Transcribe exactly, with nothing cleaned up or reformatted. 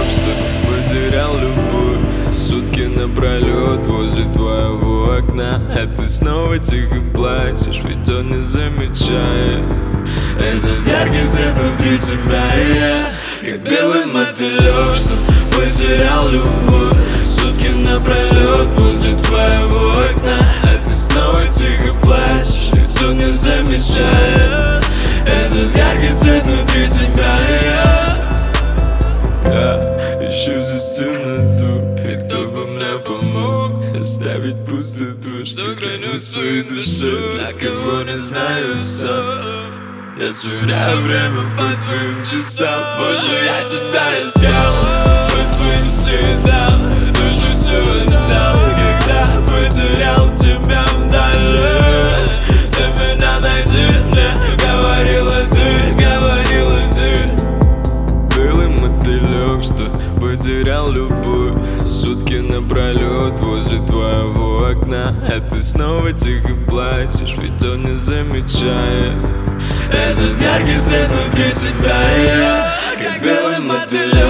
что потерял любовь. Сутки напролет возле твоего окна, а ты снова тихо плачешь, ведь он не замечает. Этот яркий свет внутри тебя, и я как белый мотылек, что потерял любовь. Сутки напролет возле твоего окна, а ты снова тихо плачешь, ведь он не замечает. Этот яркий свет внутри тебя, и я Я ищу здесь темноту, и кто бы мне помог оставить пустоту, что храню свою душу, для кого не знаю сам. Я сверяю время по твоим часам. Боже, я тебя искал по твоим следам, душу всю отдал, когда потерял тебя вдали. Ты меня найди, мне говорила ты, говорила ты. Белый мотылек, что потерял любовь. Сутки напролет возле твоего окна, а ты снова тихо плачешь, ведь он не замечает. Этот яркий свет внутри тебя, и я как белый мотылек.